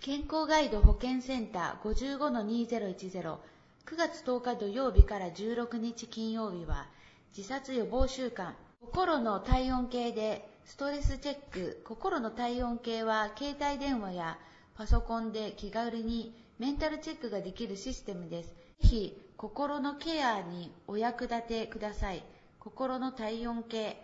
健康ガイド保健センター 55-2010 9月10日土曜日から16日金曜日は自殺予防週間。心の体温計でストレスチェック。心の体温計は携帯電話やパソコンで気軽にメンタルチェックができるシステムです。ぜひ心のケアにお役立てください。心の体温計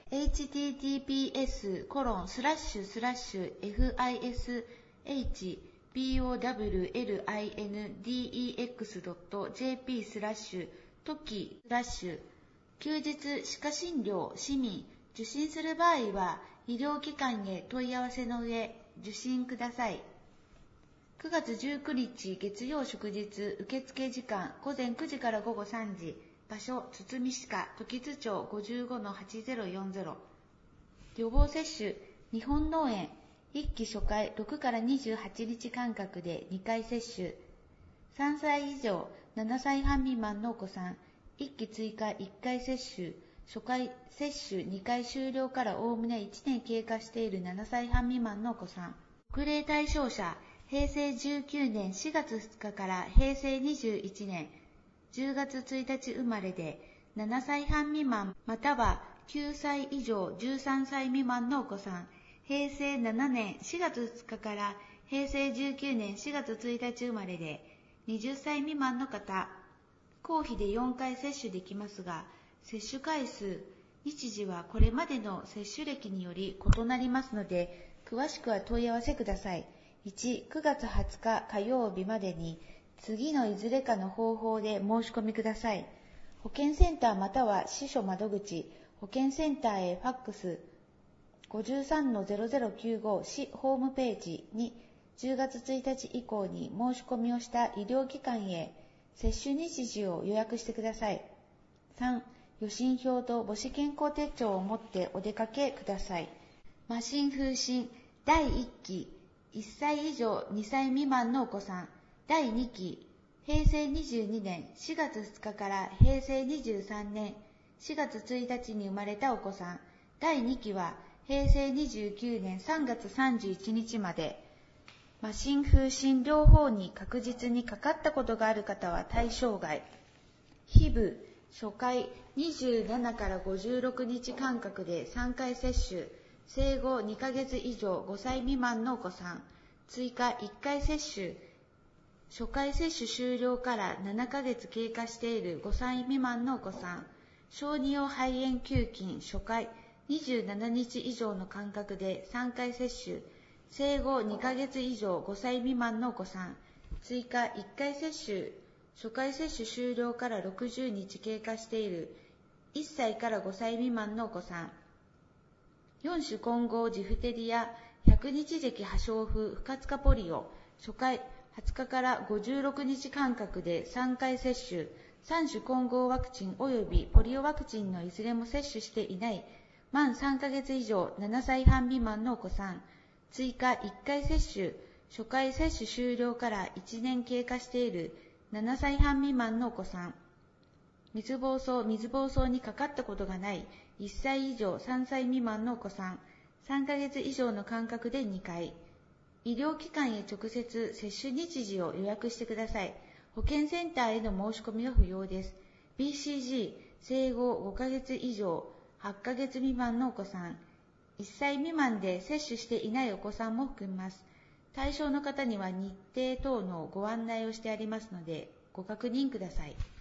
https://fishblindx.jp/toki/ 休日歯科診療市民受診する場合は医療機関へ問い合わせの上受診ください。9月19日月曜祝日受付時間午前9時から午後3時。場所堤歯科時津町 55-8040。予防接種日本脳炎1期初回6から28日間隔で2回接種。3歳以上7歳半未満のお子さん1期追加1回接種。初回接種2回終了からおおむね1年経過している7歳半未満のお子さん。特例対象者平成19年4月2日から平成21年10月1日生まれで7歳半未満または9歳以上13歳未満のお子さん。平成7年4月2日から平成19年4月1日生まれで20歳未満の方。公費で4回接種できますが、接種回数、日時はこれまでの接種歴により異なりますので、詳しくは問い合わせください。1、9月20日火曜日までに次のいずれかの方法で申し込みください。保健センターまたは支所窓口、保健センターへファックス 53-0095 市ホームページに10月1日以降に申し込みをした医療機関へ接種日時を予約してください。3、予診票と母子健康手帳を持ってお出かけください。麻疹風疹第1期1歳以上2歳未満のお子さん。第2期平成22年4月2日から平成23年4月1日に生まれたお子さん。第2期は平成29年3月31日まで。麻疹風疹両方に確実にかかったことがある方は対象外。皮膚初回27から56日間隔で3回接種。生後2ヶ月以上5歳未満のお子さん。追加1回接種。初回接種終了から7ヶ月経過している5歳未満のお子さん。小児用肺炎球菌初回27日以上の間隔で3回接種。生後2ヶ月以上5歳未満のお子さん。追加1回接種。初回接種終了から60日経過している1歳から5歳未満のお子さん。4種混合ジフテリア100日咳破傷風不活化ポリオ初回20日から56日間隔で3回接種。3種混合ワクチン及びポリオワクチンのいずれも接種していない満3ヶ月以上7歳半未満のお子さん。追加1回接種。初回接種終了から1年経過している7歳半未満のお子さん。水疱瘡にかかったことがない1歳以上3歳未満のお子さん。3ヶ月以上の間隔で2回。医療機関へ直接接種日時を予約してください。保健センターへの申し込みは不要です。BCG 生後5ヶ月以上8ヶ月未満のお子さん。1歳未満で接種していないお子さんも含みます。対象の方には日程等のご案内をしてありますのでご確認ください。